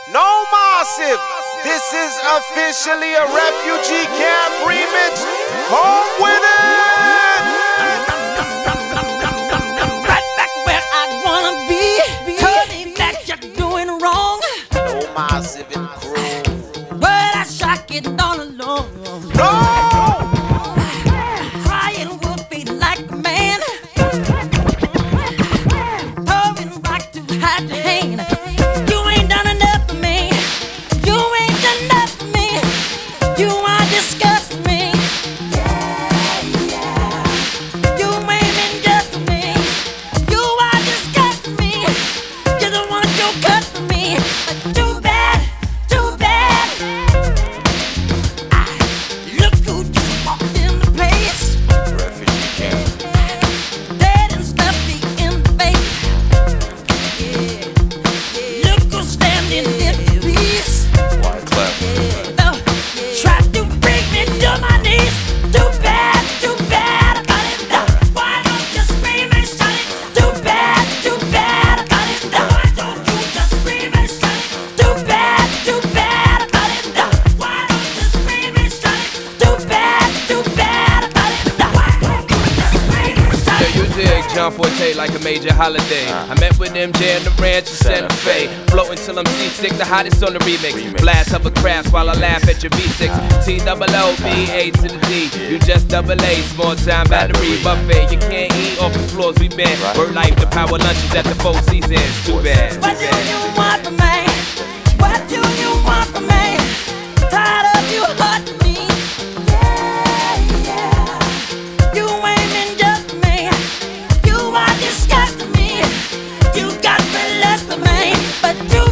No massive. This is officially a refugee camp remix. Home with it. Right back where I wanna be. Tell me that you're doing wrong. No massive and crew. But I shock it all alone. No. Crying would be like a man. Throwing rock to hide your hand. You ain't done enough for me. You ain't done enough for me. You are disgusting me. You ain't been just for me. You are disgusting me. You don't want your cut for me. But too bad, too bad. Look who just walked in the place. Refugee camp. Dead and stuffy in the face. Look who's standing in the peace. White clap. Try to bring me to my knees. Too bad about it. Why don't you scream and shout it? Too bad about it. Why don't you just scream and shout it? Too bad about it. Why don't you scream and shout it? Too bad about it. Why don't you just scream and shout Yo, it? you dig John Forte like a major holiday. I met with MJ in the ranch in Santa Fe. Floating till I'm seasick, the hottest on the remix. Blast of a crafts while I laugh at your V6. T-double-O-B-A to the D. You just double A, small time battery buffet. You can't eat off the floors we been. Word life, the power lunches at the Four Seasons. Too bad. What do you want from me? What do you want from me? Tired of you hurting me. You ain't been just for me. You are disgusting me. You got the lust for me, but you